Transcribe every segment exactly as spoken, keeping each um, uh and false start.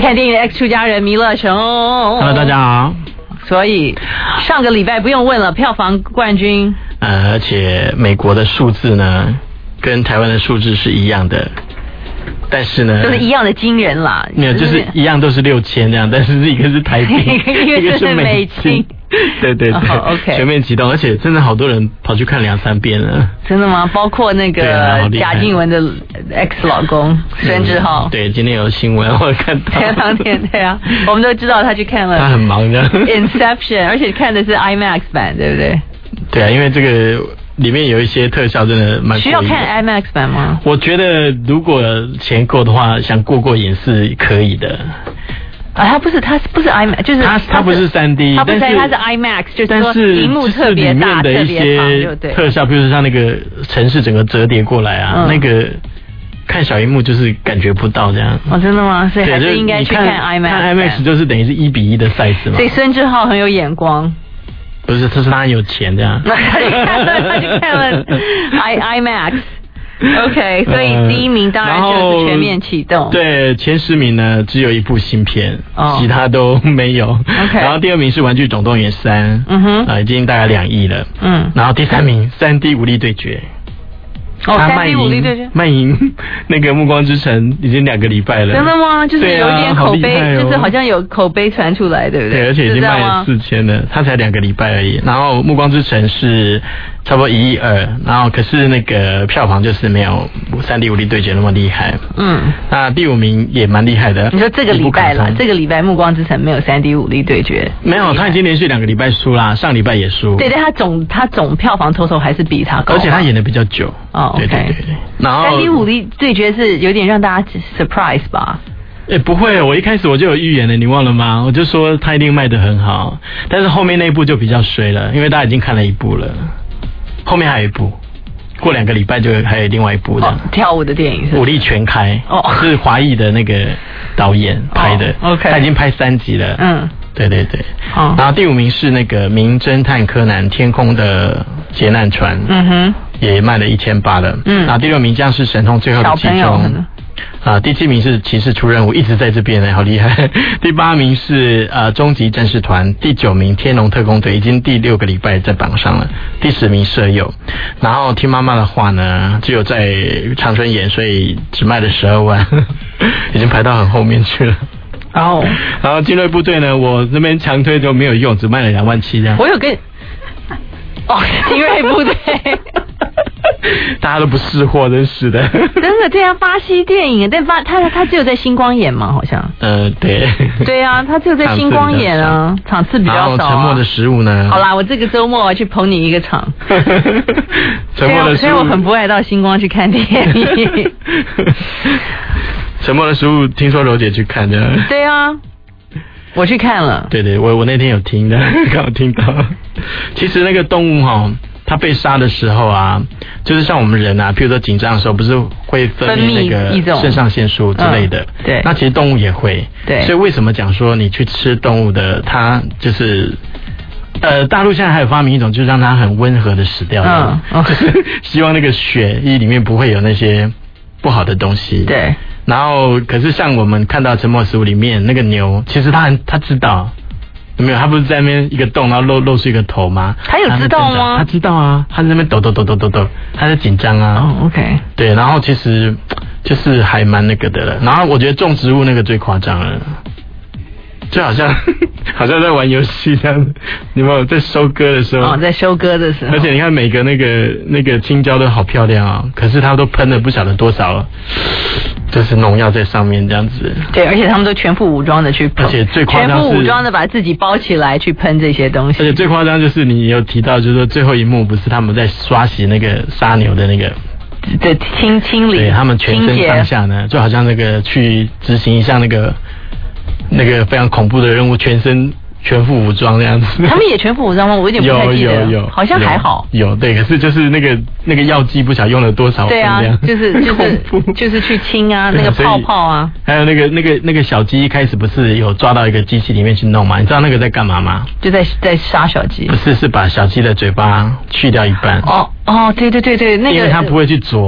看电影的 X 出家人弥勒熊 ，Hello， 大家好。 所以上个礼拜不用问了，票房冠军。 呃，而且美国的数字呢，跟台湾的数字是一样的。但是呢， 就是一样的惊人啦。 没有，就是一样都是六千这样，但是一个是台币， 一个是美金。 对对对、 oh, ，OK， 全面启动，而且真的好多人跑去看两三遍了。 真的吗？包括那个贾静雯的 X 老公孙智浩、嗯。对， 今天有新闻我看到。 前两天对啊，我们都知道他去看了。 他很忙的。 Inception， 而且看的是 IMAX 版，对不对？ 对啊，因为这个。里面有一些特效真的蛮。 需要看 IMAX 版吗？ 我觉得如果钱够的话，想过过瘾是可以的。 啊，它不是，它不是 IMAX， 就是它它不是 三 D， 它不是，它是 IMAX， 就是说荧幕特别大、 特别长，就对。特效，比如说像那个城市整个折叠过来啊，嗯、那个看小荧幕就是感觉不到这样。 哦，真的吗？所以还是应该去看 IMAX。 看 IMAX 就是等于是一比一的 size 嘛。 所以孙智浩很有眼光。 不是，他是他很有钱这样。 他就看了 I IMAX。OK， 所以第一名当然就是全面启动。 对，前十名呢只有一部新片，哦、其他都没有。 OK， 然后第二名是《玩具总动员三》， 嗯哼， 啊，已经大概两亿了。 嗯， 然后第三名三 D 武力对决。 哦，三 D 武力对决， 卖淫那个《暮光之城》已经两个礼拜了。 真的吗？就是有点口碑， 啊哦、 就是好像有口碑传出来，对不对？ 对，而且已经卖了四千了，它才两个礼拜而已。然后《暮光之城》是差不多一亿二，然后可是那个票房就是没有三 D 武力对决那么厉害。 嗯， 那第五名也蛮厉害的。 你说这个礼拜了，这个礼拜《暮光之城》没有三 D 武力对决？ 没有，他已经连续两个礼拜输啦，上礼拜也输。 对，但他总他总票房 total 还是比他高， 而且他演的比较久。 哦， 对对对。然后三 D 武力对决是有点让大家 surprise 吧？ 哎，不会，我一开始我就有预言了，你忘了吗？我就说他一定卖得很好，但是后面那一部就比较衰了，因为大家已经看了一部了，后面还有一部，过两个礼拜就还有另外一部的、哦、 跳舞的电影是武力全开， 哦， 是华裔的那个导演拍的、 哦、，OK， 他已经拍三集了， 嗯， 对对对， 哦， 然后第五名是那个名侦探柯南天空的劫难船， 嗯哼。 也卖了一千八了，嗯，然后第六名将是神通最后的集中，啊，第七名是骑士出任务，一直在这边呢，好厉害。第八名是呃终极战士团，第九名天龙特工队，已经第六个礼拜在榜上了。第十名舍友，然后听妈妈的话呢，只有在长春演，所以只卖了十二万，已经排到很后面去了。 哦， 然后精锐部队呢，我这边强推都没有用，只卖了两万七这样。 我有跟哦，精锐部队。 大家都不识货，真是的。 真的，对啊，巴西电影，但巴他他只有在星光演嘛，好像。 呃，对。对啊，他只有在星光演啊，场次比较少、啊。 然后沉默的食物呢？ 好啦，我这个周末我去捧你一个场。 沉默的食物， 虽然我很不爱到星光去看电影。 沉默的食物，听说柔姐去看的。 对啊。我去看了。 对对，我我那天有听的，刚好听到。其实那个动物哈。它被杀的时候啊，就是像我们人啊，譬如说紧张的时候，不是会分泌那个肾上腺素之类的。 嗯、对。 那其实动物也会。 对。 所以为什么讲说你去吃动物的，它就是呃，大陆现在还有发明一种，就是让它很温和的死掉。 嗯。哦、 就是希望那个血液里面不会有那些不好的东西。 对。 然后，可是像我们看到沉默食物里面那个牛，其实它很它知道。有没有？他不是在那边一个洞，然后露露出一个头吗？ 他有知道吗？ 他知道啊，他在那边抖抖抖抖抖抖，他在紧张啊。 哦 ，OK。对， 然后其实就是还蛮那个的了。然后我觉得种植物那个最夸张了，就好像好像在玩游戏这样。你有没有在收割的时候？ 哦，在收割的时候。 而且你看每个那个那个青椒都好漂亮啊、哦，可是它都喷了不晓得多少。就是农药在上面这样子， 对，而且他们都全副武装的去喷， 而且最夸张是全副武装的把自己包起来去喷这些东西， 而且最夸张就是你有提到，就是说最后一幕不是他们在刷洗那个杀牛的那个， 对，清清理， 对他们全身上下呢，就好像那个去执行一项那个那个非常恐怖的任务，全身。全副武装这样子， 他们也全副武装吗？我有点不太记得， 有有有， 好像还好。 有, 有对，可是就是那个那个药剂不晓得用了多少分这样， 对啊，就是就是就是去清啊，那个泡泡啊。 还有那个那个那个小鸡一开始不是有抓到一个机器里面去弄吗？你知道那个在干嘛吗？ 就在在杀小鸡。 不是，是把小鸡的嘴巴去掉一半。 哦哦，对对对对，那个因为它不会去啄。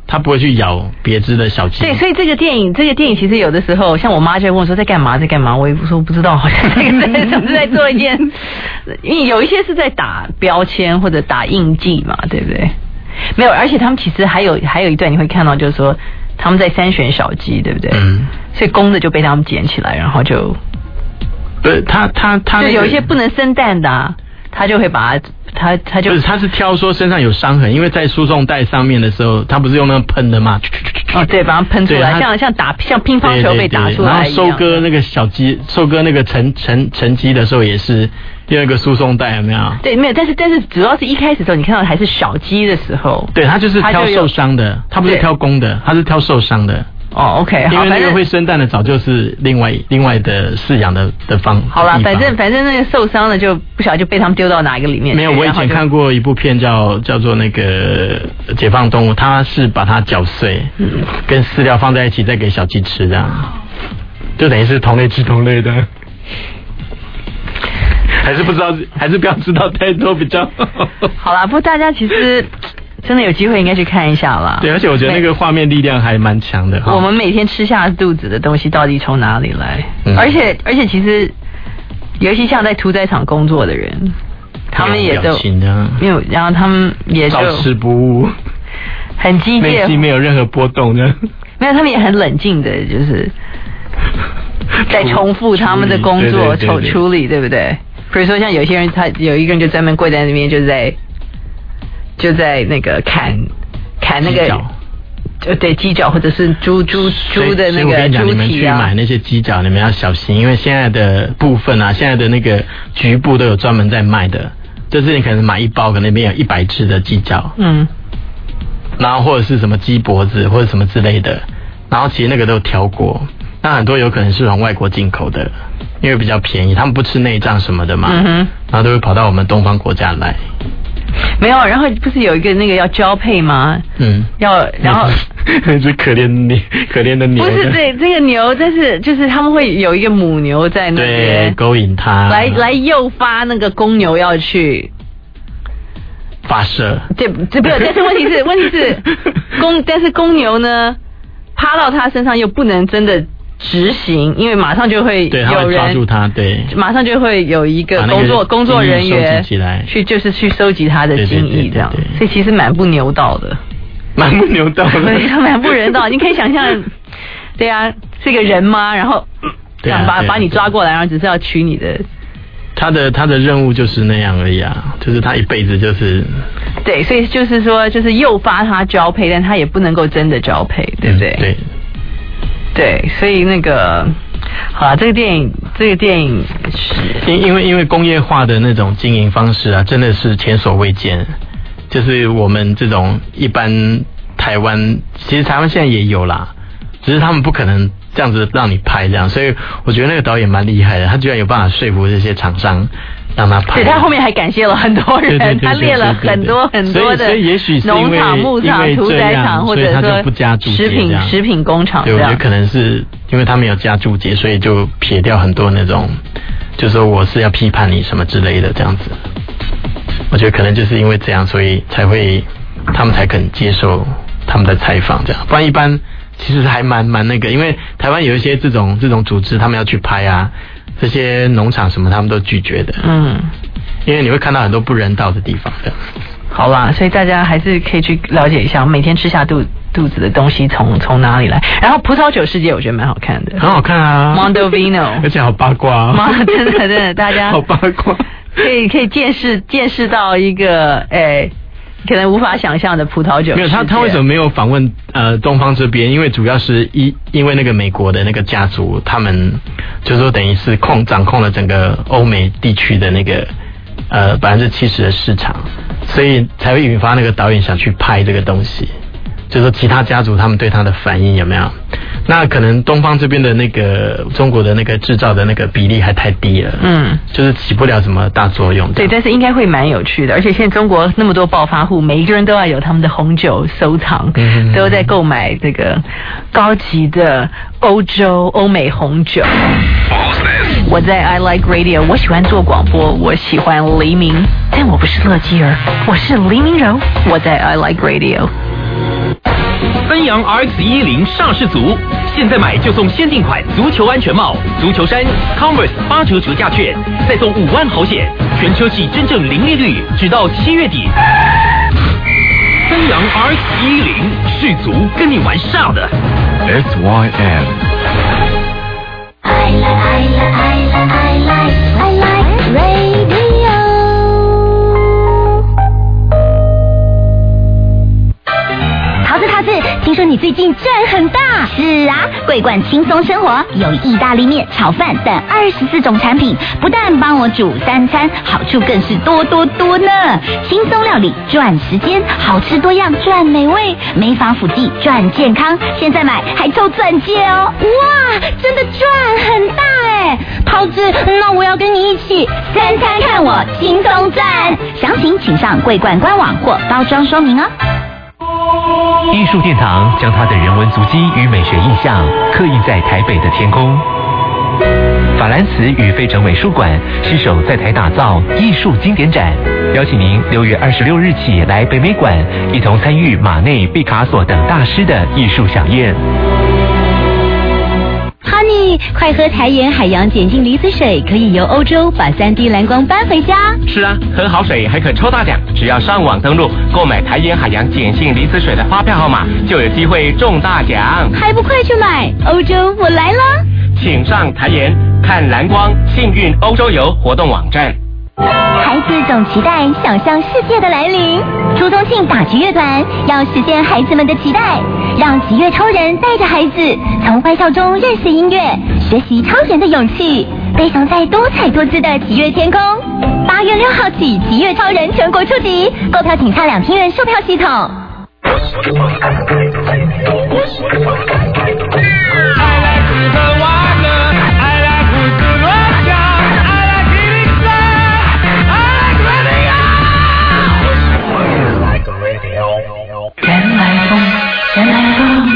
它不会去咬别只的小鸡。 对，所以这个电影，这个电影其实有的时候，像我妈就会问我说在干嘛，在干嘛，我也不说不知道，好像这个在是在做一件，因为有一些是在打标签或者打印记嘛，对不对？没有，而且他们其实还有还有一段你会看到，就是说他们在筛选小鸡，对不对？嗯。所以公的就被他们捡起来，然后就， 对，他他他、那個、 就有一些不能生蛋的、啊，他就会把它。他他就不是，他是挑说身上有伤痕，因为在输送带上面的时候，他不是用那个喷的吗？ 哦，对，把它喷出来，像像打像乒乓球被打出来一样。 然后收割那个小鸡，收割那个成成成鸡的时候，也是用一个输送带，有没有？ 对，没有，但是但是主要是一开始的时候，你看到还是小鸡的时候， 对，他就是挑受伤的，他不是挑公的，他是挑受伤的。 哦 ，OK， 因为那个会生蛋的早就是另外另外的饲养的的方。 好了，反正反正那个受伤的就不晓得就被他们丢到哪一个里面。 没有，我以前看过一部片叫叫做那个解放动物，他是把它搅碎，嗯，跟饲料放在一起再给小鸡吃，这样就等于是同类吃同类的。还是不知道，还是不要知道太多比较好。 好啦，不过大家其实。真的有机会应该去看一下啦。 对，而且我觉得那个画面力量还蛮强的。 我们每天吃下肚子的东西到底从哪里来？嗯、而且而且其实，尤其像在屠宰场工作的人，他们也都没有，然后他们也就照吃不误， 很机械， 内心没有任何波动的。 没有，他们也很冷静的，就是在重复他们的工作，处处理，对不对？比如说像有些人，他有一个人就专门跪在那边，就在。就在那个砍砍那个，就对鸡脚或者是猪猪猪的那个猪体啊。所以我跟你讲， 你们去买那些鸡脚，你们要小心，因为现在的部分啊，现在的那个局部都有专门在卖的。就是你可能买一包，可能里面有一百只的鸡脚，嗯，然后或者是什么鸡脖子或者什么之类的，然后其实那个都有挑过，那很多有可能是从外国进口的，因为比较便宜，他们不吃内脏什么的嘛，嗯哼，然后都会跑到我们东方国家来。 没有，然后不是有一个那个要交配吗？嗯，要然后是可怜牛，可怜的牛。 不是对这个牛，但是就是他们会有一个母牛在那边勾引它， 来来诱发那个公牛要去发射。 对，这没有，但是问题是问题是公，但是公牛呢趴到它身上又不能真的。执行，因为马上就会有人抓住他，对， 马上就会有一个工作工作人员去，就是去收集他的精液，这样，所以其实蛮不牛道的， 蛮不牛道的， 对，蛮不人道。你可以想象，对啊，是个人吗？然后这样把把你抓过来，然后只是要取你的。 他的他的任务就是那样而已啊，就是他一辈子就是。 对，所以就是说，就是诱发他交配，但他也不能够真的交配，对不对？ 嗯、对。 对，所以那个，好了，这个电影，这个电影是， 因因为因为工业化的那种经营方式啊，真的是前所未见。就是我们这种一般台湾，其实台湾现在也有啦，只是他们不可能这样子让你拍这样，所以我觉得那个导演蛮厉害的，他居然有办法说服这些厂商。让他拍， 对，他后面还感谢了很多人，对对对对对对对，他列了很多很多的农场、牧场、屠宰场，或者说食品食品工厂。 对，我觉得可能是因为他没有加注解，所以就撇掉很多那种，就说我是要批判你什么之类的这样子。我觉得可能就是因为这样，所以才会他们才肯接受他们的采访这样，不然一般其实还蛮蛮那个，因为台湾有一些这种这种组织，他们要去拍啊。这些农场什么他们都拒绝的，嗯，因为你会看到很多不人道的地方的。 好啦，所以大家还是可以去了解一下，每天吃下肚肚子的东西从从哪里来。然后葡萄酒世界我觉得蛮好看的， 很好看啊 ，Mondovino， 而且好八卦啊， 真的真的，大家好八卦， 可以可以见识见识到一个诶。可能无法想象的葡萄酒。 没有他，他为什么没有访问呃东方这边？因为主要是一因为那个美国的那个家族，他们就是说等于是控掌控了整个欧美地区的那个呃百分之七十的市场，所以才会引发那个导演想去拍这个东西。就是说其他家族他们对他的反应有没有？那可能东方这边的那个中国的那个制造的那个比例还太低了，嗯，就是起不了什么大作用。 对，但是应该会蛮有趣的，而且现在中国那么多暴发户，每一个人都要有他们的红酒收藏，嗯，都在购买这个高级的欧洲欧美红酒。我在 I Like Radio， 我喜欢做广播，我喜欢黎明，但我不是乐基儿，我是黎明柔。我在 I Like Radio。 奔扬 R X 一零上市族，现在买就送限定款足球安全帽、足球衫、Converse 八折折价券，再送五万好险，全车系真正零利率，直到七月底。奔扬 R X 一零续足，跟你玩煞的。 S Y M。 I like, I like, I like, I like radio。桃子桃子，听说你最近赚很大。是啊，桂冠轻松生活有意大利面、炒饭等二十四种产品，不但帮我煮三餐，好处更是多多多呢。轻松料理赚时间，好吃多样赚美味，没防腐剂赚健康，现在买还抽钻戒哦！哇，真的赚很大哎！桃子，那我要跟你一起三餐看我轻松赚。详情请上桂冠官网或包装说明哦。 艺术殿堂将它的人文足迹与美学意象刻印在台北的天空。法兰茨与费城美术馆携手在台打造艺术经典展，邀请您六月二十六日起来北美馆，一同参与马内、毕卡索等大师的艺术飨宴。 Honey， 快喝台盐海洋碱性离子水，可以由欧洲把 三 D 蓝光搬回家。 是啊，喝好水还可抽大奖，只要上网登录购买台盐海洋碱性离子水的发票号码，就有机会中大奖。 还不快去买？欧洲我来了！ 请上台盐看蓝光幸运欧洲游活动网站。 孩子总期待想象世界的来临，朱宗庆打击乐团要实现孩子们的期待，让极乐超人带着孩子从欢笑中认识音乐，学习超人的勇气，飞翔在多彩多姿的极乐天空。八月六号起，极乐超人全国出击，购票请洽两厅院售票系统。 原来风，原来风。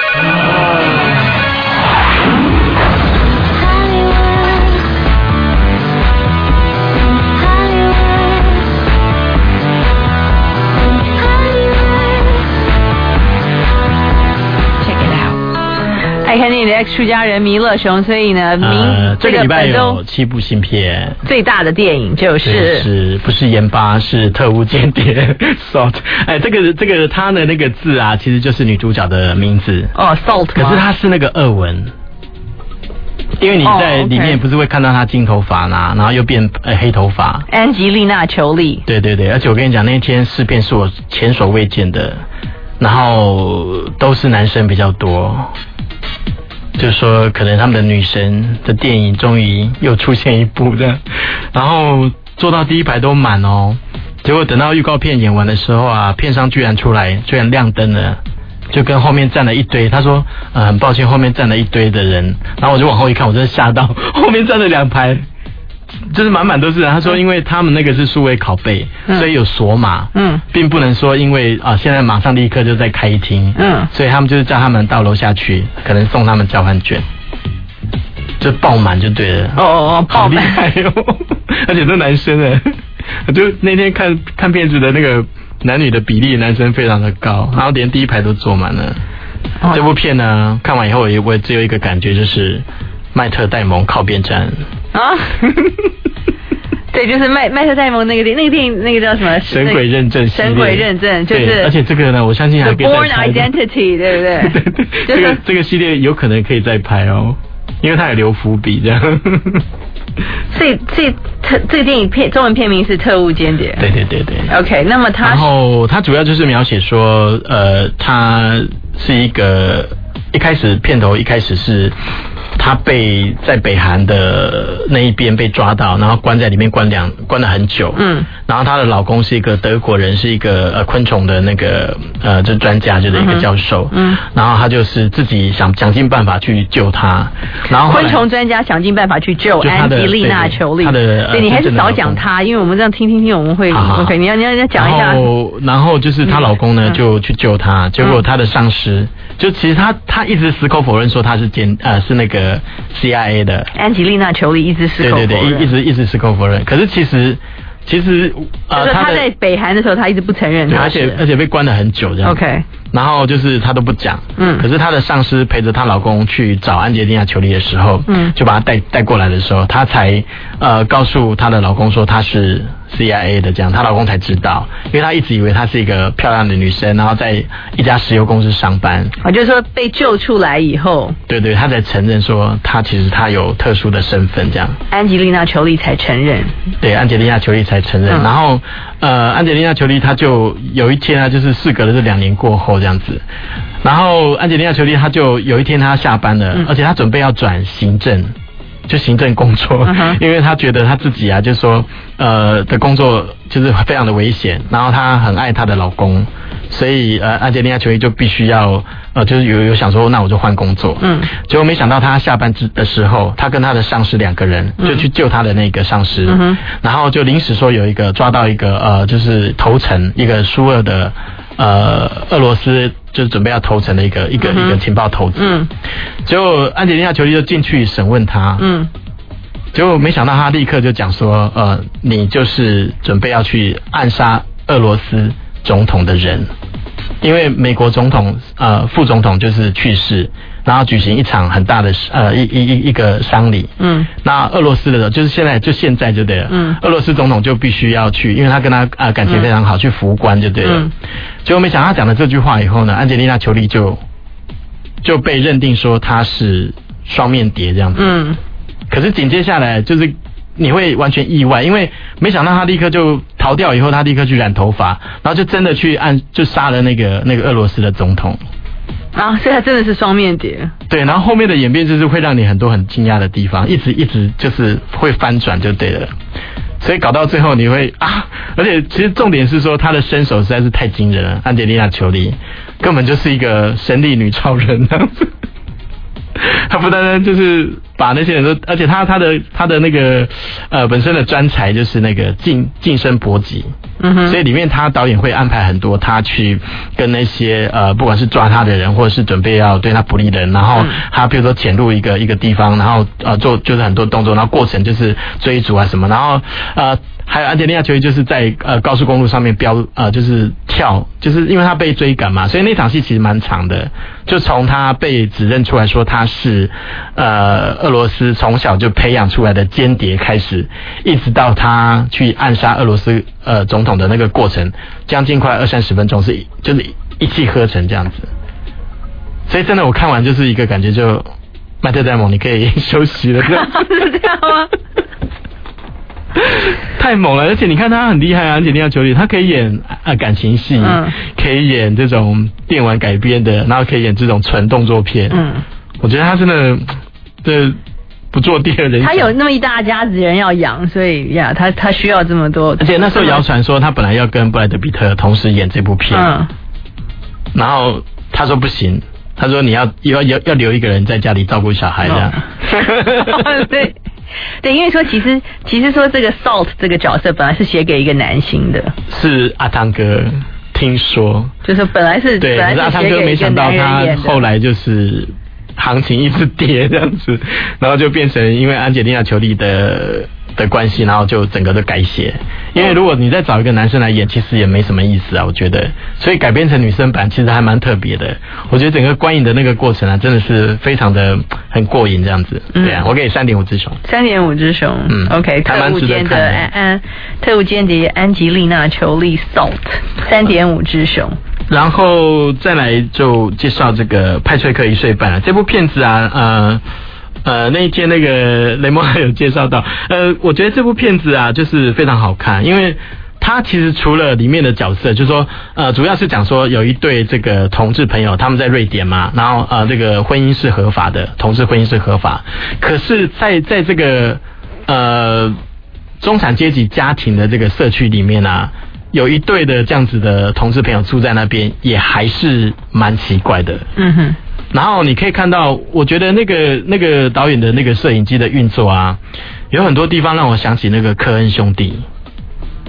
爱看电影的 X 出家人弥勒熊，所以呢，明、 呃、这个礼拜有七部新片， 最大的电影就是是不是盐巴是特务间谍 Salt？ 哎，这个这个他的那个字啊，其实就是女主角的名字哦 Salt， 可是它是那个俄文。因为你在里面不是会看到她金头发啦，然后又变呃黑头发， 安吉丽娜·裘丽。 对对对，而且我跟你讲，那天试片是我前所未见的，然后都是男生比较多。就是说可能他们的女神的电影终于又出现一部这样，然后坐到第一排都满哦，结果等到预告片演完的时候啊，片商居然出来，居然亮灯了，就跟后面站了一堆，他说呃很抱歉后面站了一堆的人，然后我就往后一看，我真的吓到，后面站了两排就是满满都是人。他说因为他们那个是数位拷贝、嗯、所以有锁码，嗯，并不能说因为啊现在马上立刻就在开厅，嗯，所以他们就是叫他们到楼下去，可能送他们交换券，就爆满就对了。 哦哦哦， 好厉害哟、哦！而且都男生哎，就那天看看片子的那个男女的比例，男生非常的高，然后连第一排都坐满了。哦、这部片呢，看完以后我也只有一个感觉，就是麦特戴蒙靠边站啊。 对，就是麦麦特戴蒙那个电那个电影那个叫什么？ 神鬼认证系列。 神鬼认证就是， 而且这个呢，我相信还可以再拍。 Born Identity， 对不对？ 对对，就是、这个这个系列有可能可以再拍哦，因为它有留伏笔这样。 所以所以特这个电影片中文片名是《特务间谍》。 对对对对。 OK， 那么它然后它主要就是描写说，呃，它是一个一开始片头一开始是。她被在北韩的那一边被抓到，然后关在里面关两关了很久。嗯，然后她的老公是一个德国人，是一个呃昆虫的那个呃就专家，就是一个教授。嗯，然后他就是自己想想尽办法去救她。然后昆虫专家想尽办法去救安吉丽娜·裘丽。 他的对，你还是少讲她，因为我们这样听听听，我们会 OK。你要你要讲一下。 然后然后就是她老公呢、嗯、就去救她，结果她的上司就其实他他一直矢口否认说他是奸呃是那个。C I A 的安吉丽娜·裘丽一直矢口否认， 对对对，一直一直矢口否认。可是其实其实呃，就是他在北韩的时候，他一直不承认他， 而且而且被关了很久这样。 OK， 然后就是他都不讲，嗯，可是他的上司陪着她老公去找安吉丽娜·裘丽的时候，嗯，就把她带带过来的时候，她才呃告诉她的老公说她是 C I A 的，这样她老公才知道，因为她一直以为她是一个漂亮的女生，然后在一家石油公司上班。 啊，就是说被救出来以后， 对对，她才承认说她其实她有特殊的身份，这样。 安吉丽娜·裘丽才承认。 对，安吉丽娜·裘丽才承认，嗯、然后呃，安吉丽娜·裘丽她就有一天啊，就是事隔了这两年过后这样子，然后安吉丽娜·裘丽她就有一天她下班了，嗯、而且她准备要转行政。就行政工作，嗯、因为她觉得她自己啊，就是说，呃，的工作就是非常的危险，然后她很爱她的老公，所以呃，安吉丽娜·裘丽就必须要呃，就是有有想说，那我就换工作。嗯，结果没想到她下班之的时候，她跟她的上司两个人就去救她的那个上司，嗯、然后就临时说有一个抓到一个呃，就是投诚一个苏俄的呃俄罗斯。就是准备要投诚的一个一个、嗯、一个情报投资，嗯，结果安吉丽娜·裘丽就进去审问他，嗯，结果没想到他立刻就讲说，呃，你就是准备要去暗杀俄罗斯总统的人，因为美国总统呃副总统就是去世，然后举行一场很大的呃一一一一个丧礼，嗯，那俄罗斯的就是现在就现在就对了，嗯，俄罗斯总统就必须要去，因为他跟他呃感情非常好，嗯、去扶棺就对了，嗯，结果没想到他讲了这句话以后呢，安吉丽娜·裘丽就就被认定说他是双面谍这样子，嗯，可是紧接下来就是你会完全意外，因为没想到他立刻就逃掉以后，他立刻去染头发，然后就真的去按就杀了那个那个俄罗斯的总统。 啊，所以他真的是双面谍。 对，然后后面的演变就是会让你很多很惊讶的地方，一直一直就是会翻转就对了。所以搞到最后你会啊，而且其实重点是说他的身手实在是太惊人了，安吉丽娜·裘丽根本就是一个神力女超人这样子。他不单单就是把那些人都，而且他他的他的那个呃本身的专才就是那个近近身搏击，嗯哼，所以里面他导演会安排很多他去跟那些呃不管是抓他的人或者是准备要对他不利的人，然后他比如说潜入一个一个地方，然后呃做就是很多动作，然后过程就是追逐啊什么，然后呃。还有安吉丽娜·裘丽就是在呃高速公路上面飙呃就是跳，就是因为他被追赶嘛，所以那场戏其实蛮长的。就从他被指认出来说他是呃俄罗斯从小就培养出来的间谍开始，一直到他去暗杀俄罗斯呃总统的那个过程，将近快二三十分钟是就是一气呵成这样子。所以真的我看完就是一个感觉就麦特戴蒙你可以休息了，这样是这样吗？ 太猛了，而且你看他很厉害啊，安吉丽娜·裘丽，他可以演啊感情戏，嗯，可以演这种电玩改编的，然后可以演这种纯动作片，嗯，我觉得他真的这不做第二人。 他有那么一大家子人要养，所以呀，他他需要这么多。 而且那时候谣传说他本来要跟布莱德·彼特同时演这部片，嗯，然后他说不行，他说你要要要要留一个人在家里照顾小孩这样。 哦、对。对，因为说其实其实说这个 Salt 这个角色本来是写给一个男星的， 是阿汤哥听说， 就是本来是对， 本来是阿汤哥没想到他后来就是行情一直跌这样子，然后就变成因为安吉丽娜·裘丽的的关系，然后就整个都改写。因为如果你再找一个男生来演，其实也没什么意思啊，我觉得。所以改编成女生版其实还蛮特别的。我觉得整个观影的那个过程啊，真的是非常的很过瘾这样子。嗯、对啊，我给三点五只熊。 三点五只熊。嗯 ，OK， 特务间的安安，特务间谍安吉丽娜·裘丽 Salt， 三点五只熊。 然后再来就介绍这个派翠克一岁半了、啊、这部片子啊，呃。呃，那一天那个雷蒙还有介绍到，呃，我觉得这部片子啊，就是非常好看，因为它其实除了里面的角色，就是说，呃，主要是讲说有一对这个同志朋友，他们在瑞典嘛，然后呃，这个婚姻是合法的，同志婚姻是合法，可是在在这个呃中产阶级家庭的这个社区里面啊，有一对的这样子的同志朋友住在那边，也还是蛮奇怪的。嗯哼。然后你可以看到，我觉得那个那个导演的那个摄影机的运作啊，有很多地方让我想起那个科恩兄弟。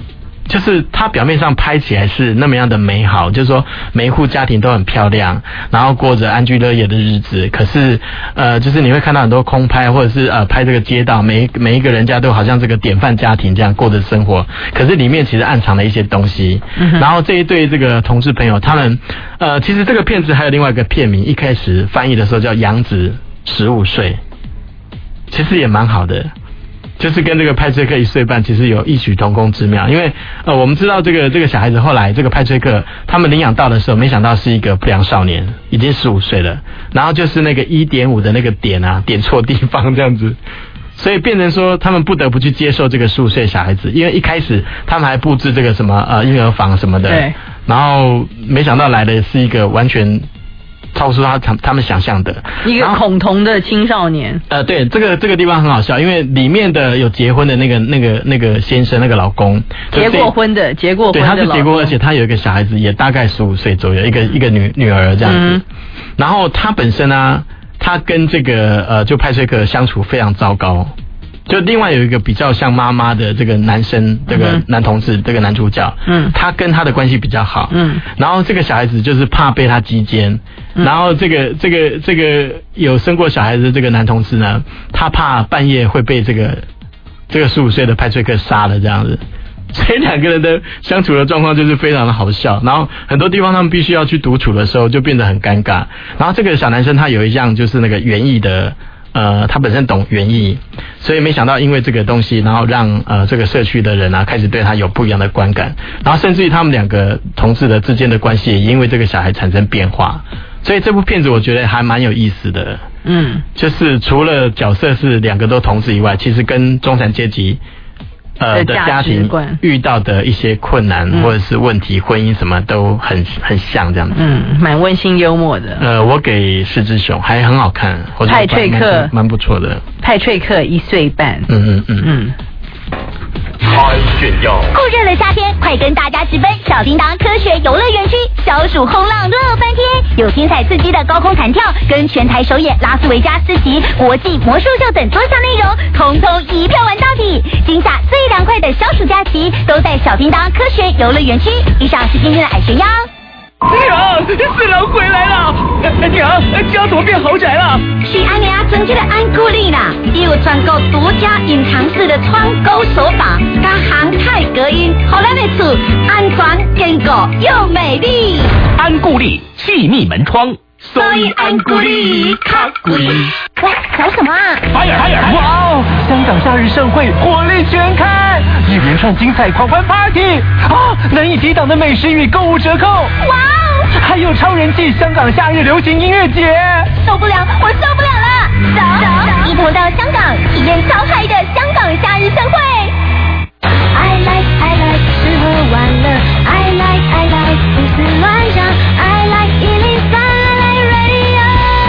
就是他表面上拍起来是那么样的美好，就是说每一户家庭都很漂亮，然后过着安居乐业的日子。可是呃，就是你会看到很多空拍，或者是呃拍这个街道，每每一个人家都好像这个典范家庭这样过着生活，可是里面其实暗藏了一些东西。嗯、然后这一对这个同志朋友，他们呃，其实这个片子还有另外一个片名，一开始翻译的时候叫《杨子十五岁》，其实也蛮好的。就是跟这个派崔克一岁半其实有异曲同工之妙，因为呃我们知道这个这个小孩子后来这个派崔克他们领养到的时候，没想到是一个不良少年，已经十五岁了，然后就是那个 一点五 的那个点啊点错地方这样子，所以变成说他们不得不去接受这个十五岁小孩子，因为一开始他们还布置这个什么呃婴儿房什么的，对，然后没想到来的是一个完全超出他他们想象的一个恐同的青少年。 呃，对，这个这个地方很好笑，因为里面的有结婚的那个那个那个先生，那个老公结过婚的，结过婚的， 对，他是结过，而且他有一个小孩子，也大概十五岁左右，一个一个女女儿这样子。嗯、然后他本身啊，他跟这个呃就派崔克相处非常糟糕。就另外有一个比较像妈妈的这个男生，这个男同志，这个男主角，嗯，他跟他的关系比较好，嗯，然后这个小孩子就是怕被他击奸，嗯、然后这个这个这个有生过小孩子的这个男同志呢，他怕半夜会被这个这个十五岁的派崔克杀了这样子，所以两个人的相处的状况就是非常的好笑，然后很多地方他们必须要去独处的时候就变得很尴尬，然后这个小男生他有一项就是那个园艺的。呃，他本身懂园艺，所以没想到因为这个东西，然后让呃这个社区的人啊开始对他有不一样的观感，然后甚至于他们两个同志的之间的关系也因为这个小孩产生变化，所以这部片子我觉得还蛮有意思的。嗯，就是除了角色是两个都同志以外，其实跟中产阶级呃的家庭遇到的一些困难或者是问题、婚姻什么都很很像这样子。 嗯，蛮温馨幽默的。 呃，我给四只熊还很好看，我觉得派翠克蛮不错的。 派翠克一岁半。 嗯嗯嗯嗯。 太炫耀！酷热的夏天，快跟大家直奔小叮当科学游乐园区，消暑轰浪乐翻天！有精彩刺激的高空弹跳，跟全台首演拉斯维加斯级国际魔术秀等多项内容，通通一票玩到底。今夏最凉快的消暑假期，都在小叮当科学游乐园区。以上是今天的海神妖。 娘，四郎回来了！娘，家怎么变豪宅了？ 是安尼啊，存这个安固力啦，也有专购独家隐藏式的窗钩手法，加航太隔音，好咱的厝安全、坚固又美丽。 安固力气密门窗，所以安固力卡贵。 哇，搞什么啊？ 发眼发眼！哇哦，香港夏日盛会火力全开，一连串精彩狂欢 party 啊，难以抵挡的美食与购物折扣。哇哦，还有超人气香港夏日流行音乐节， 受不了，我受不了了！走走，一同到香港体验超嗨的香港夏日盛会。I like I like 吃喝玩乐 ，I like I like 胡思乱想 ，I like 一零三 I like radio。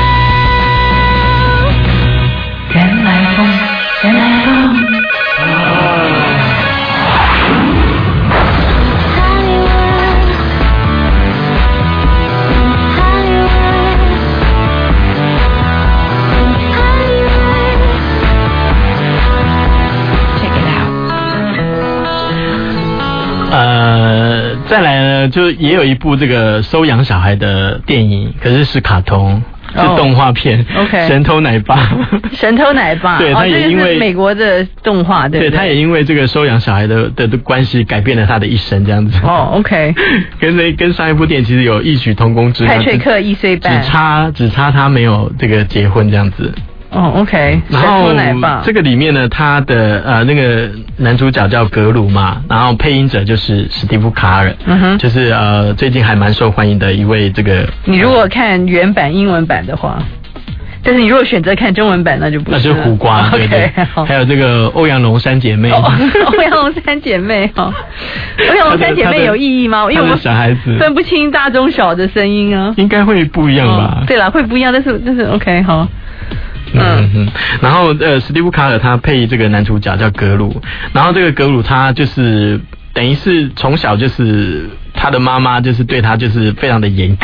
原来风，原来风。 呃，再来呢，就也有一部这个收养小孩的电影，可是是卡通，是动画片。 Oh, OK， 神偷奶爸。 神偷奶爸， 对，他也因为、 哦、美国的动画，对不对？ 对，他也因为这个收养小孩的的的关系，改变了他的一生，这样子。 哦、oh, OK， 跟那跟上一部电影其实有异曲同工之妙。 派翠克一岁半， 只差只差他没有这个结婚这样子。 哦、oh, ，OK， 然后这个里面呢，他的呃那个男主角叫格鲁嘛，然后配音者就是史蒂夫卡尔，嗯哼，就是呃最近还蛮受欢迎的一位这个。 你如果看原版英文版的话，但是你如果选择看中文版，那就不是， 那就是苦瓜，对对。 Okay, 还有这个欧阳龙三姐妹， 哦、欧阳龙三姐妹哈，欧阳龙三姐妹有意义吗？因为我小孩子分不清大中小的声音啊， 应该会不一样吧？ 哦、对啦，会不一样，但是但是 OK 好。 嗯嗯，然后呃，史蒂夫卡尔他配这个男主角叫格鲁，然后这个格鲁他就是等于是从小就是他的妈妈就是对他就是非常的严格，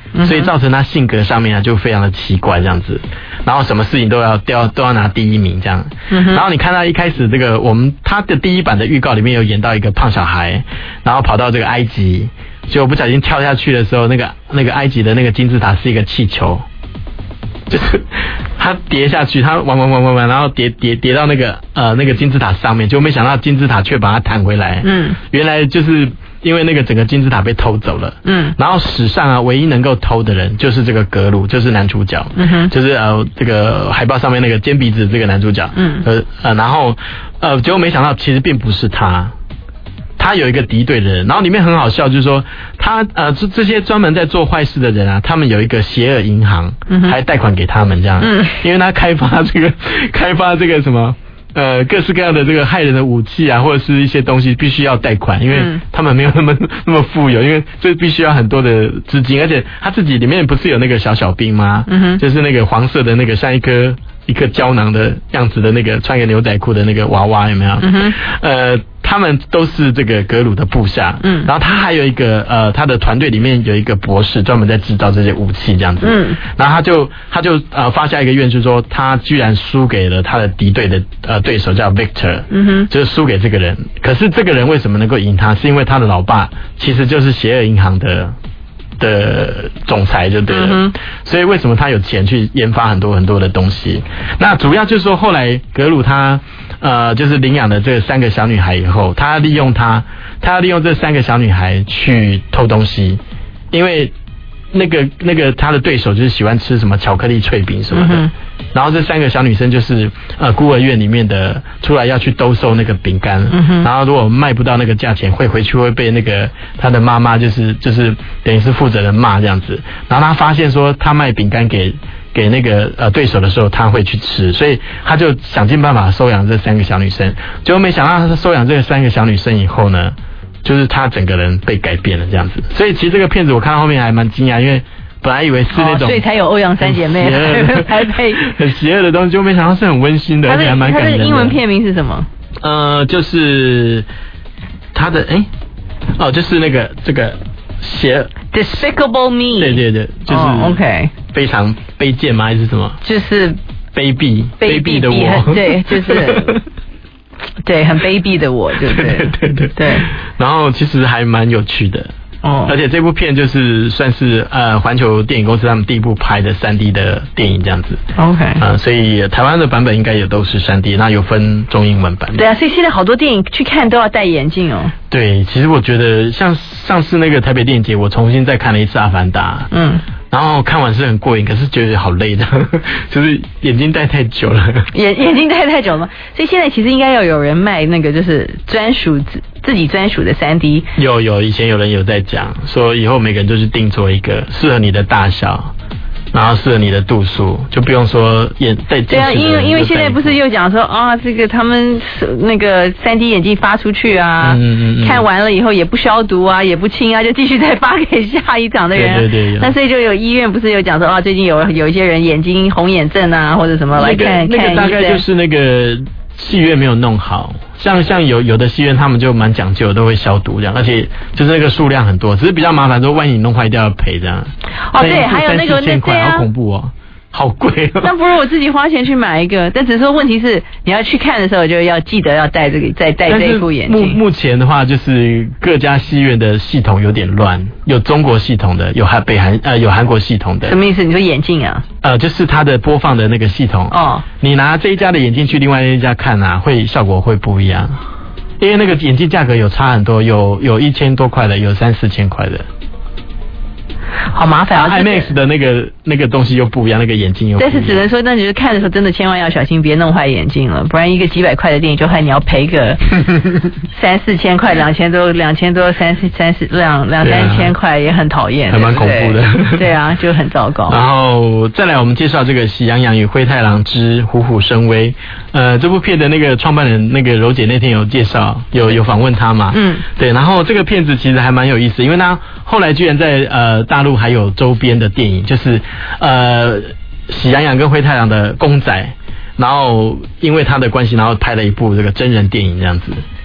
所以造成他性格上面啊就非常的奇怪这样子，然后什么事情都要都要都要拿第一名这样。然后你看到一开始这个我们他的第一版的预告里面有演到一个胖小孩，然后跑到这个埃及，结果不小心跳下去的时候，那个那个埃及的那个金字塔是一个气球。就是他跌下去，他玩玩玩玩玩，然后跌跌跌到那个呃那个金字塔上面，就没想到金字塔却把它弹回来。嗯，原来就是因为那个整个金字塔被偷走了。嗯，然后史上啊唯一能够偷的人就是这个格鲁，就是男主角。嗯哼，就是呃这个海报上面那个尖鼻子这个男主角。嗯，呃呃然后呃结果没想到其实并不是他。他有一个敌对的人，然后里面很好笑，就是说他呃这这些专门在做坏事的人啊，他们有一个邪恶银行，嗯、还贷款给他们这样，嗯，因为他开发这个开发这个什么呃各式各样的这个害人的武器啊，或者是一些东西必须要贷款，因为他们没有那么那么富有，因为这必须要很多的资金，而且他自己里面不是有那个小小兵吗？嗯哼，就是那个黄色的那个像一颗一颗胶囊的样子的那个穿个牛仔裤的那个娃娃有没有？嗯哼，呃。他们都是这个格鲁的部下，嗯，然后他还有一个呃，他的团队里面有一个博士，专门在制造这些武器这样子，嗯，然后他就他就呃发下一个愿，就是说他居然输给了他的敌对的呃对手叫 Victor， 嗯哼，就是输给这个人，可是这个人为什么能够赢他？是因为他的老爸其实就是邪恶银行的的总裁就对了，嗯、所以为什么他有钱去研发很多很多的东西？那主要就是说后来格鲁他。呃，就是领养了这三个小女孩以后，他利用她，他要利用这三个小女孩去偷东西，因为那个那个他的对手就是喜欢吃什么巧克力脆饼什么的，嗯、然后这三个小女生就是呃孤儿院里面的出来要去兜售那个饼干，嗯、然后如果卖不到那个价钱，会回去会被那个他的妈妈就是就是等于是负责人骂这样子，然后他发现说他卖饼干给。给那个呃对手的时候，他会去吃，所以他就想尽办法收养这三个小女生。结果没想到他收养这三个小女生以后呢，就是他整个人被改变了这样子。所以其实这个片子我看到后面还蛮惊讶，因为本来以为是那种、哦， 所以才有欧阳三姐妹还配很邪恶的东西，就没想到是很温馨的，而且还蛮感人的。 它的英文片名是什么？ 呃，就是他的哎哦，就是那个这个。邪 Despicable Me， 对对对，就是 OK， 非常卑贱吗？还是什么？ 就是卑鄙卑鄙的我， 对，就是对，很卑鄙的我，对不对？ 对对对对。 然后其实还蛮有趣的。哦，而且这部片就是算是呃环球电影公司他们第一部拍的 三 D 的电影这样子。 OK， 呃，所以台湾的版本应该也都是 三 D， 那有分中英文版。 对啊，所以现在好多电影去看都要戴眼镜哦。 对，其实我觉得像上次那个台北电影节，我重新再看了一次《阿凡达》。嗯。然后看完是很过瘾，可是觉得好累的，就是眼睛戴太久了。 眼眼睛戴太久了，所以现在其实应该要有人卖那个就是专属自自己专属的 三 D。 有有，以前有人有在讲说，以后每个人就是定做一个适合你的大小。然后适合你的度数，就不用说眼戴。 对啊，因为因为现在不是又讲说啊，这个他们那个 三 D 眼镜发出去啊，嗯嗯嗯看完了以后也不消毒啊，也不清啊，就继续再发给下一场的人。 对对对。 那所以就有医院不是有讲说啊，最近有有一些人眼睛红眼症啊，或者什么来看、 那个、 看医生。 那个大概就是那个戏院没有弄好。像像有有的戏院他们就蛮讲究，都会消毒这样，而且就是那个数量很多，只是比较麻烦，说万一你弄坏掉要赔这样。 哦，对，还有那个那块、啊、好恐怖哦。好贵哦！ 那不如我自己花钱去买一个，但只是说问题是你要去看的时候就要记得要戴这个，再戴这一副眼镜。 目目前的话，就是各家戏院的系统有点乱，有中国系统的，有韩北韩呃有韩国系统的。 什么意思？你说眼镜啊？ 呃，就是它的播放的那个系统哦。你拿这一家的眼镜去另外一家看啊，会效果会不一样，因为那个眼镜价格有差很多，有有一千多块的，有三四千块的。 好麻烦啊 ！IMAX 的那个那个东西又不一样，那个眼镜又不一样。 但是只能说，那你就看的时候真的千万要小心，别弄坏眼镜了，不然一个几百块的电影就害你要赔个三四千块，两千多，两千多，三四三四两两三千块也很讨厌， 还蛮恐怖的。 对啊，就很糟糕。 然后再来，我们介绍这个《喜羊羊与灰太狼之虎虎生威》。呃，这部片的那个创办人那个柔姐那天有介绍，有有访问他嘛？嗯，对。然后这个片子其实还蛮有意思，因为他后来居然在呃大陆还有周边的电影，就是呃喜羊羊跟灰太狼的公仔，然后因为他的关系，然后拍了一部这个真人电影这样子。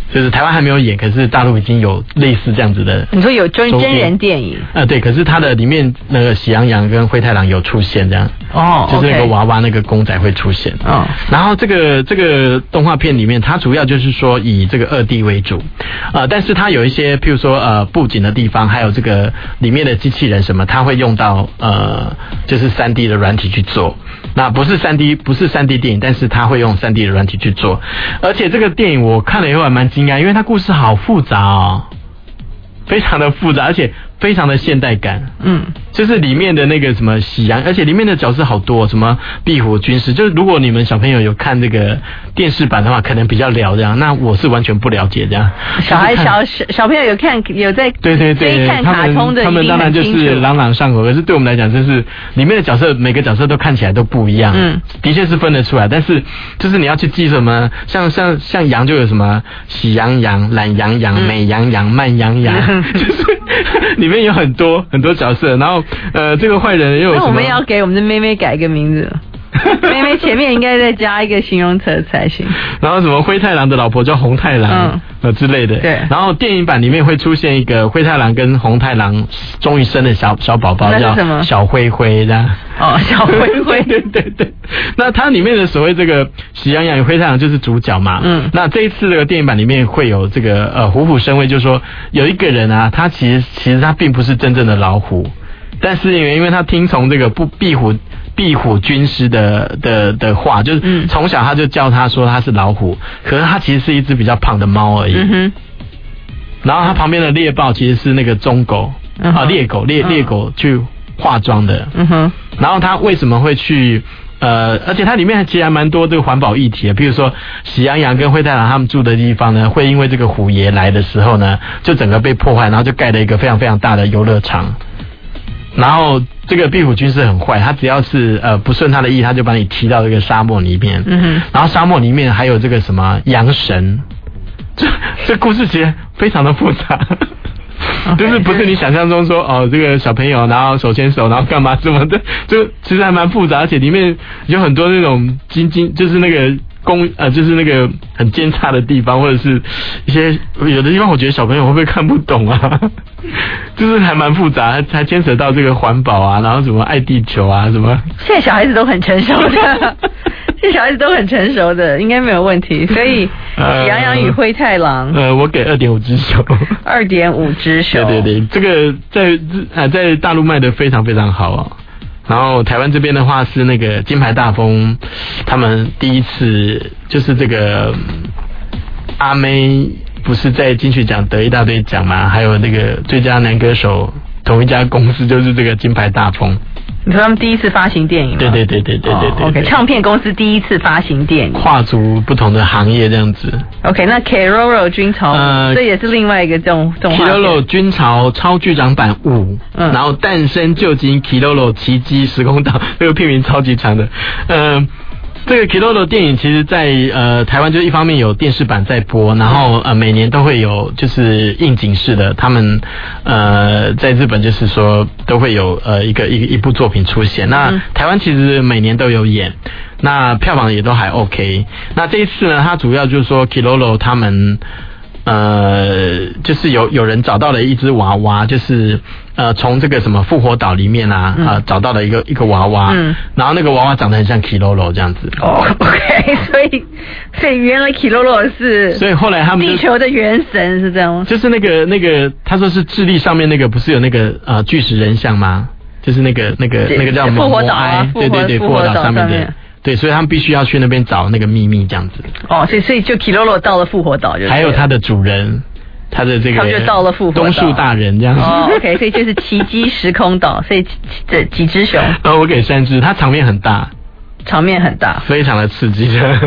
就是台湾还没有演，可是大陆已经有类似这样子的。 你说有真真人电影？ 呃，对，可是它的里面那个喜羊羊跟灰太狼有出现这样。 哦， 就是那个娃娃那个公仔会出现。 嗯， 然后这个这个动画片里面，它主要就是说以这个二 D 为主，呃，但是它有一些譬如说呃布景的地方，还有这个里面的机器人什么，它会用到呃就是三 D 的软体去做。那不是三 D 不是三 D 电影，但是它会用三 D 的软体去做。而且这个电影我看了以后还蛮惊讶，因为它故事好复杂哦，非常的复杂，而且非常的现代感。嗯，就是里面的那个什么喜羊，而且里面的角色好多，什么壁虎军师，就是如果你们小朋友有看这个电视版的话，可能比较了这样，那我是完全不了解这样。 小孩小小朋友有看有在对对对看卡通的， 他们当然就是朗朗上口，可是对我们来讲，就是里面的角色每个角色都看起来都不一样。嗯，的确是分得出来，但是就是你要去记什么，像像像羊就有什么喜羊羊、懒羊羊、美羊羊、慢羊羊，就是里面有很多很多角色，然后呃，这个坏人又有什么？ 那我们也要给我们的妹妹改一个名字。妹妹前面应该再加一个形容词才行。 然后什么灰太狼的老婆叫红太狼，嗯，呃之类的。对。然后电影版里面会出现一个灰太狼跟红太狼终于生的小小宝宝，叫小灰灰的。 哦，小灰灰。 对对对。那它里面的所谓这个喜羊羊与灰太狼就是主角嘛。嗯。那这一次这个电影版里面会有这个呃虎虎生威，就是说有一个人啊，他其实其实他并不是真正的老虎，但是因为因为他听从这个不壁虎。壁虎军师的的的话，就是从小他就叫他说他是老虎，可是他其实是一只比较胖的猫而已。嗯哼。然后他旁边的猎豹其实是那个忠狗、嗯、啊，猎狗猎猎狗去化妆的。嗯哼。然后他为什么会去呃，而且它里面其实还蛮多这个环保议题的，比如说喜羊羊跟灰太狼他们住的地方呢，会因为这个虎爷来的时候呢，就整个被破坏，然后就盖了一个非常非常大的游乐场。然后这个壁虎军师很坏，他只要是呃不顺他的意，他就把你踢到这个沙漠里面。嗯哼。然后沙漠里面还有这个什么羊神，这这故事其实非常的复杂。Okay, 就是不是你想象中说哦，这个小朋友然后手牵手然后干嘛什么的，就其实还蛮复杂，而且里面有很多那种晶晶，就是那个公呃，就是那个很尖差的地方，或者是一些有的地方，我觉得小朋友会不会看不懂啊？就是还蛮复杂，还牵扯到这个环保啊，然后什么爱地球啊，什么。 现在小孩子都很成熟的，现在小孩子都很成熟的，应该没有问题。所以喜羊羊与灰太狼， 呃，我给二点五只手， 二点五只手。 对对对，这个在呃在大陆卖的非常非常好啊。然后台湾这边的话是那个金牌大风，他们第一次就是这个阿妹不是在金曲奖得一大堆奖嘛，还有那个最佳男歌手，同一家公司就是这个金牌大风。 你说他们第一次发行电影吗？ 对对对对对对对。 哦、OK， 唱片公司第一次发行电影， 跨足不同的行业这样子。 OK， 那 Keroro 军曹，呃，这也是另外一个这种动画片。 Keroro 军曹超剧场版五，嗯，然后诞生旧金 Keroro 奇迹时空岛，这个片名超级长的，嗯。这个 Keroro 电影其实在呃台湾就一方面有电视版在播，然后呃每年都会有就是应景式的，他们呃在日本就是说都会有呃一个一一部作品出现。那台湾其实每年都有演，那票房也都还 OK。那这一次呢，它主要就是说 Keroro 他们呃就是有有人找到了一只娃娃，就是呃从这个什么复活岛里面啊、嗯、呃找到了一个一个娃娃，嗯，然后那个娃娃长得很像 Keroro 这样子。 哦 ，OK， 所以所以原来 Keroro 是， 所以后来他们地球的元神是这样吗？ 就是那个那个他说是智利上面那个不是有那个呃巨石人像吗？就是那个那个那个叫复活岛啊， 对对对，复活岛上面的。对，所以他们必须要去那边找那个秘密这样子。 哦，所以所以就 Keroro 到了复活岛就。 还有他的主人，他的这个。 他就到了复活岛。 东树大人这样子。 哦 ，OK， 所以就是奇迹时空岛，所以这几只熊。 呃，我给三只，它场面很大。 场面很大。 非常的刺激的。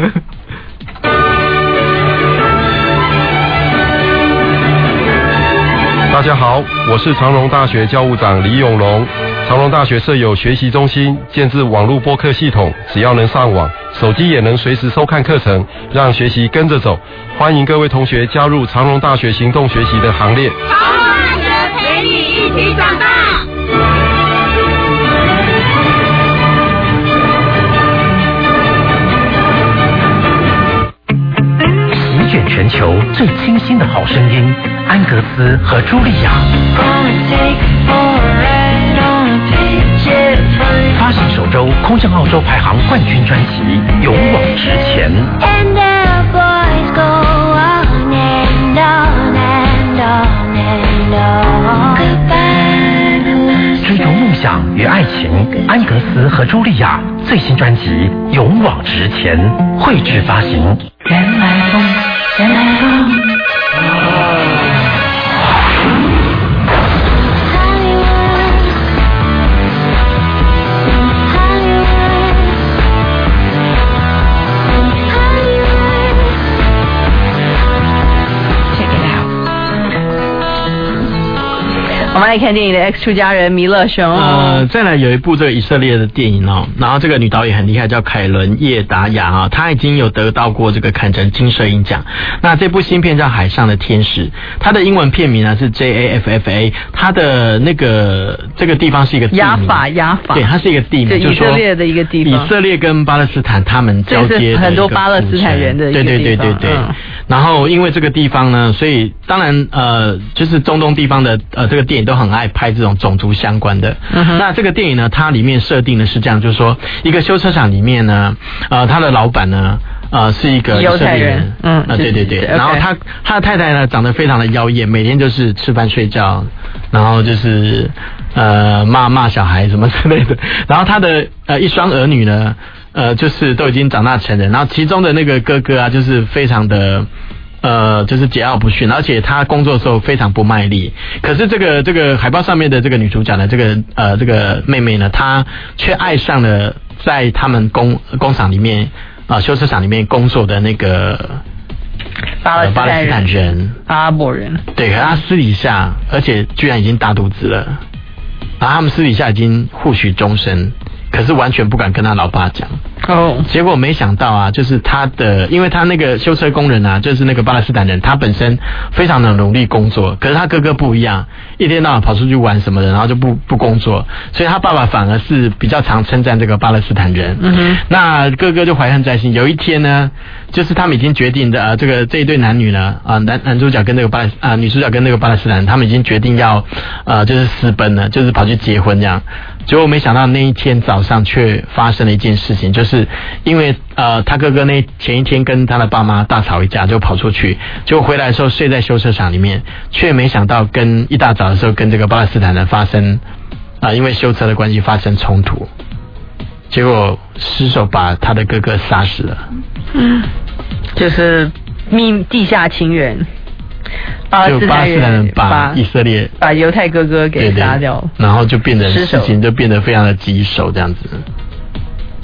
大家好，我是长荣大学教务长李永龙。长荣大学设有学习中心，建置网络播课系统，只要能上网，手机也能随时收看课程，让学习跟着走。欢迎各位同学加入长荣大学行动学习的行列。 长荣大学陪你一起长大。 席卷全全球最清新的好声音，安格斯和茱莉亚。发行首周空降澳洲排行冠军专辑《勇往直前》。追逐梦想与爱情，安格斯和茱莉亚最新专辑《勇往直前》绘制发行。 原来风，原来风。我们来看电影的 X 出家人弥勒熊。 呃，再来有一部这个以色列的电影哦，然后这个女导演很厉害，叫凯伦叶达雅啊，她已经有得到过这个坎城金摄影奖。那这部新片叫《海上的天使》，它的英文片名呢是 J A F F A， 它的那个这个地方是一个地名， 亚法亚法， 对，它是一个地名， 就以色列的一个地方， 以色列跟巴勒斯坦他们交接的很多巴勒斯坦人的一个地方， 对对对对对。 嗯、 然后因为这个地方呢，所以当然呃，就是中东地方的呃这个电影都很爱拍这种种族相关的。嗯、那这个电影呢，它里面设定的是这样，就是说一个修车厂里面呢，呃，他的老板呢。呃，是一个犹太人，嗯， 啊，对对对， okay. 然后他他的太太呢，长得非常的妖艳，每天就是吃饭睡觉，然后就是呃骂骂小孩什么之类的，然后他的呃一双儿女呢，呃就是都已经长大成人，然后其中的那个哥哥啊，就是非常的呃就是桀骜不驯，而且他工作的时候非常不卖力，可是这个这个海报上面的这个女主角呢，这个呃这个妹妹呢，她却爱上了在他们工工厂里面。啊，修车厂里面工作的那个巴勒斯坦人、呃、巴勒斯坦人、阿拉伯人， 对，可他私底下，而且居然已经大肚子了，然后他们私底下已经互许终身，可是完全不敢跟他老爸讲。哦，结果没想到啊，就是他的，因为他那个修车工人啊，就是那个巴勒斯坦人，他本身非常的努力工作，可是他哥哥不一样，一天到晚跑出去玩什么的，然后就不不工作，所以他爸爸反而是比较常称赞这个巴勒斯坦人。嗯哼，那哥哥就怀恨在心。有一天呢，就是他们已经决定的，呃，这个这一对男女呢，啊、呃，男男主角跟那个巴勒啊、呃、女主角跟那个巴勒斯坦人，他们已经决定要呃就是私奔了，就是跑去结婚这样。结果没想到那一天早上却发生了一件事情，就是因为呃他哥哥那前一天跟他的爸妈大吵一架，就跑出去，结果回来的时候睡在修车厂里面，却没想到跟一大早的时候跟这个巴勒斯坦人发生啊、呃、因为修车的关系发生冲突，结果失手把他的哥哥杀死了。 嗯，就是秘地下情缘。巴勒斯坦人把以色列把犹太哥哥给杀掉， 对对，然后就变成事情就变得非常的棘手这样子。 哇、wow ！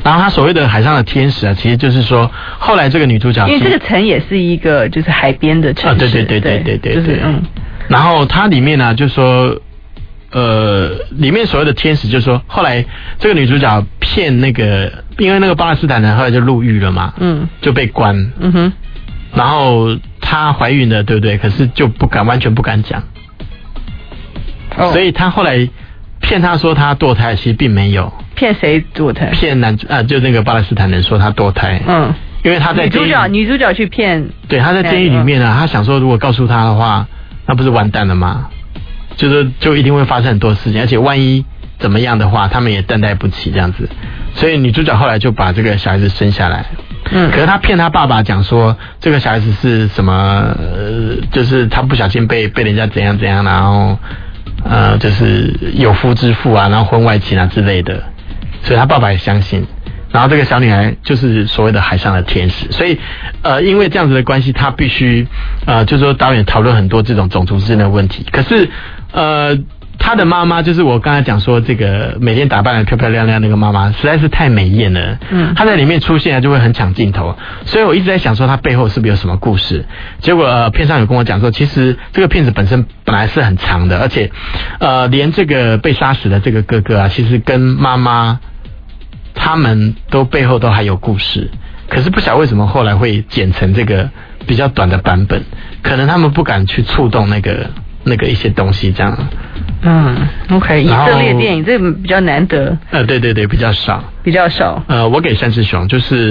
然后他所谓的海上的天使啊，其实就是说，后来这个女主角， 因为这个城也是一个就是海边的城市，啊， 对对对对对对， 就是嗯。 然后它里面呢、啊，就说，呃，里面所谓的天使，就是说，后来这个女主角骗那个，因为那个巴勒斯坦人后来就入狱了嘛，嗯，就被关，嗯哼。然后她怀孕了，对不对？可是就不敢，完全不敢讲。哦。所以她后来骗她说她堕胎，其实并没有。 骗谁堕胎？ 骗男啊，就那个巴勒斯坦人说他堕胎。嗯。因为他在女主角，女主角去骗。 对，他在监狱里面呢、啊，他想说如果告诉他的话，那不是完蛋了吗？就是就一定会发生很多事情，而且万一怎么样的话，他们也担待不起这样子。所以女主角后来就把这个小孩子生下来。嗯，可是他骗他爸爸讲说这个小孩子是什么，呃，就是他不小心被被人家怎样怎样，然后呃，就是有夫之妇啊，然后婚外情啊之类的，所以他爸爸也相信。然后这个小女孩就是所谓的海上的天使，所以呃，因为这样子的关系，他必须呃，就是说导演讨论很多这种种族之间的问题。可是呃。他的妈妈就是我刚才讲说这个每天打扮得漂漂亮亮那个妈妈，实在是太美艳了。嗯，她在里面出现了就会很抢镜头，所以我一直在想说她背后是不是有什么故事。结果呃片上有跟我讲说，其实这个片子本身本来是很长的，而且呃连这个被杀死的这个哥哥啊，其实跟妈妈他们都背后都还有故事。可是不晓得为什么后来会剪成这个比较短的版本，可能他们不敢去触动那个。那个一些东西这样， 嗯 ，OK， 以色列电影这个比较难得， 呃，对对对，比较少， 比较少。 呃，我给三只熊就是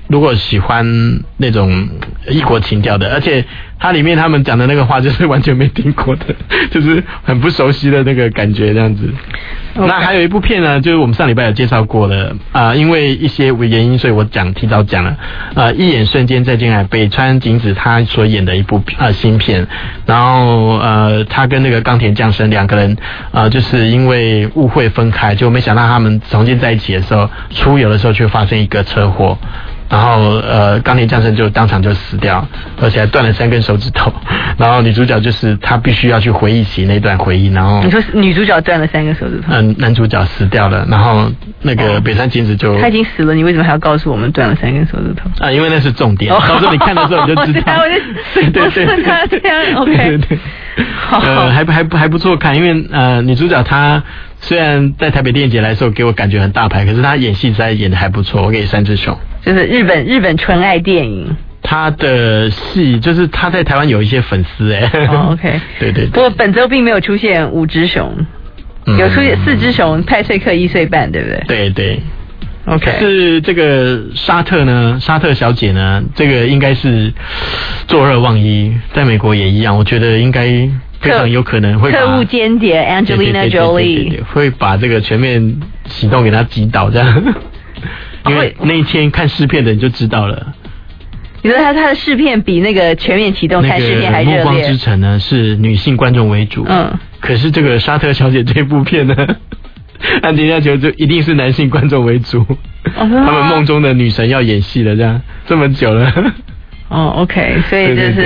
如果喜欢那种异国情调的，而且它里面他们讲的那个话就是完全没听过的，就是很不熟悉的那个感觉这样子。Okay. 那还有一部片呢，就是我们上礼拜有介绍过了啊、呃，因为一些原因，所以我讲提早讲了。呃，一眼瞬间再见爱，北川景子她所演的一部呃新片，然后呃，她跟那个冈田将生两个人呃，就是因为误会分开，就没想到他们重新在一起的时候，出游的时候却发生一个车祸。然后呃，冈田将生就当场就死掉，而且还断了三根手指头。然后女主角就是她必须要去回忆起那段回忆。然后你说女主角断了三根手指头？ 嗯、呃，男主角死掉了，然后那个北川景子就他已经死了，你为什么还要告诉我们断了三根手指头？ 啊，因为那是重点，到时候你看的时候你就知道。 我就对对对，他这样 OK。对对对， 呃，还还还不错看，因为呃，女主角她虽然在台北电影节来的时候给我感觉很大牌，可是她演戏实在演的还不错，我给三只熊。 就是日本日本纯爱电影， 他的戏就是他在台湾有一些粉丝哎、欸。 哦 ，OK， 对对对。 不过本周并没有出现五只熊，嗯、有出现四只熊，派翠克一岁半，对不对？ 对对。 OK。 可是这个沙特呢，沙特小姐呢，这个应该是坐热望一，在美国也一样，我觉得应该非常有可能会把特务间谍 Angelina Jolie 会把这个全面启动给他击倒这样。因为那一天看试片的你就知道了。 你说他他的试片比那个全面启动看试片还热烈。 暮光之城呢是女性观众为主，嗯，可是这个沙特小姐这部片呢，安吉丽娜裘就一定是男性观众为主。哦、他们梦中的女神要演戏了，这样这么久了。 哦 ，OK， 所以就是，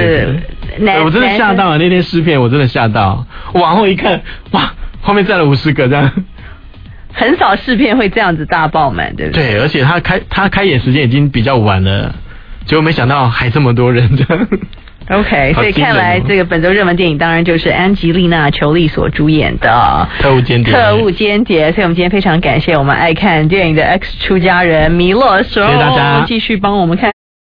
对我真的吓到了，那天试片我真的吓到，我往后一看，哇，后面站了五十个这样。 很少试片会这样子大爆满，对不对？ 对，而且他开他开演时间已经比较晚了，结果没想到还这么多人这样。 OK， 所以看来这个本周热门电影当然就是安吉丽娜·裘丽所主演的 《特务间谍》。 特务间谍，所以我们今天非常感谢我们爱看电影的 X 出家人弥勒熊， 谢谢大家， 继续帮我们看。